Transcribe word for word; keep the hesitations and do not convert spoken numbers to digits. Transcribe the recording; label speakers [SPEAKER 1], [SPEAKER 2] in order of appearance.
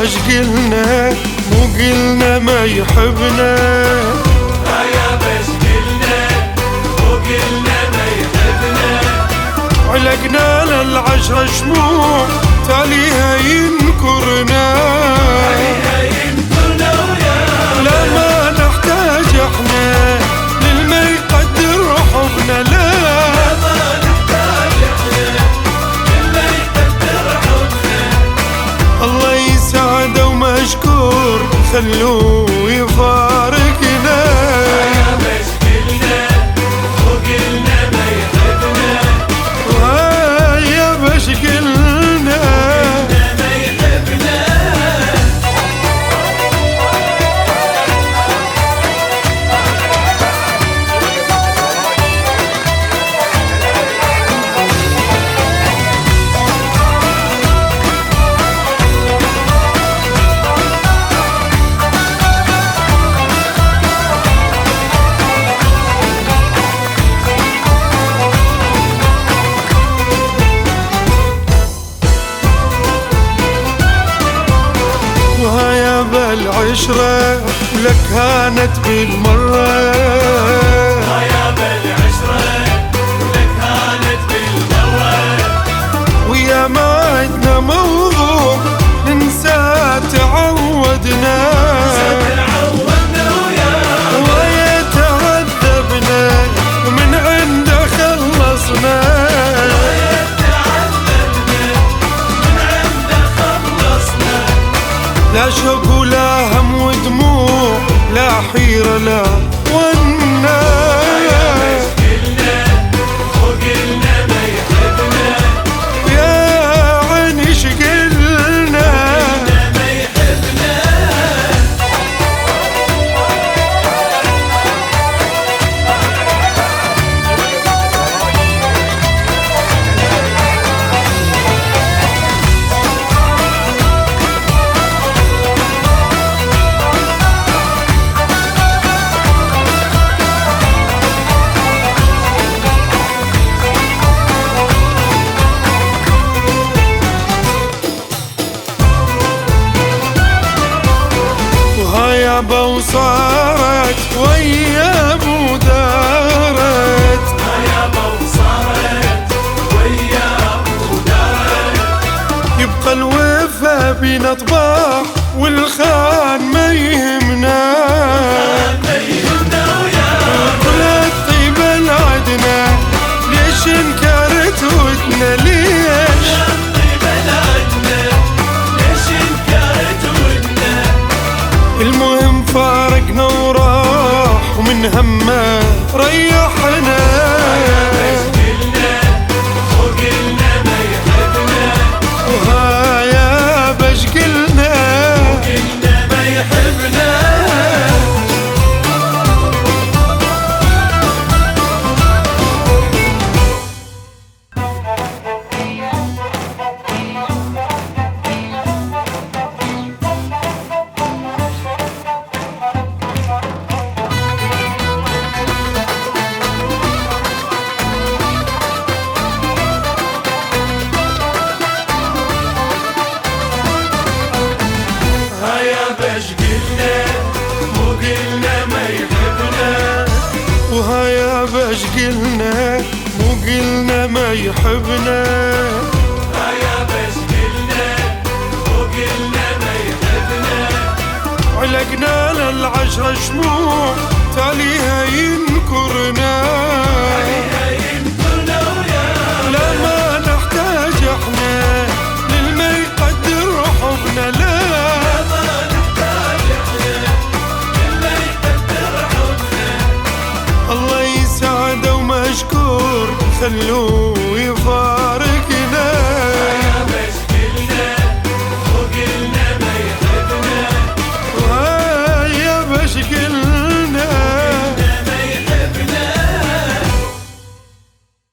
[SPEAKER 1] بش قلنا مو قلنا ما يحبنا.
[SPEAKER 2] هيا بش قلنا مو قلنا ما يحبنا.
[SPEAKER 1] علقنا للعشرة شموع تاليها ينكرنا.
[SPEAKER 2] تاليها ينكرنا ويا
[SPEAKER 1] لا ما نحتاج احنا للما يقدر حبنا. لا
[SPEAKER 2] ما نحتاج احنا للما يقدر حبنا.
[SPEAKER 1] الله يسعده ومشكور خلوه يفارقنا.
[SPEAKER 2] هيا بش قلنا مو قلنا ما يحبنا.
[SPEAKER 1] وهيا بش قلنا
[SPEAKER 2] ما يحبنا.
[SPEAKER 1] وهيا بالعشرة لك هانت بالمرة.
[SPEAKER 2] هيا بالعشرة لك هانت بالمرة.
[SPEAKER 1] ويا ما عدنا موضوع ننسى تعودنا.
[SPEAKER 2] تعودنا وياه
[SPEAKER 1] ويا تعذبنا ومن عنده خلصنا.
[SPEAKER 2] تعذبنا من عنده خلصنا.
[SPEAKER 1] لا شوق ولا هم ودموع لا حيرة لا ونا.
[SPEAKER 2] هيا بش قلنا مو قلنا ما يحبنا.
[SPEAKER 1] يا عيني شقلنا
[SPEAKER 2] ما يحبنا.
[SPEAKER 1] وهيا بوصارت ويا ابو دارت.
[SPEAKER 2] هيا بوصارت ويا ابو دارت.
[SPEAKER 1] يبقى الوفا بينا طباع والخان ما يهمنا.
[SPEAKER 2] ما يهمنا وياه
[SPEAKER 1] كل الطيبة العدنا ليش انكرت ودنا ليش.
[SPEAKER 2] بلادنا ليش انكرت ودنا.
[SPEAKER 1] المهم فارقنا وراح ومن همه ريحنا.
[SPEAKER 2] بش قلنا مو قلنا ما يحبنا.
[SPEAKER 1] وهايا بش قلنا
[SPEAKER 2] قلنا ما يحبنا. هيا بش قلنا مو قلنا ما يحبنا.
[SPEAKER 1] وهايا بش قلنا مو قلنا ما يحبنا.
[SPEAKER 2] هيا بش قلنا مو قلنا ما يحبنا.
[SPEAKER 1] علقنا للعشرة شموع تاليها ينكرنا.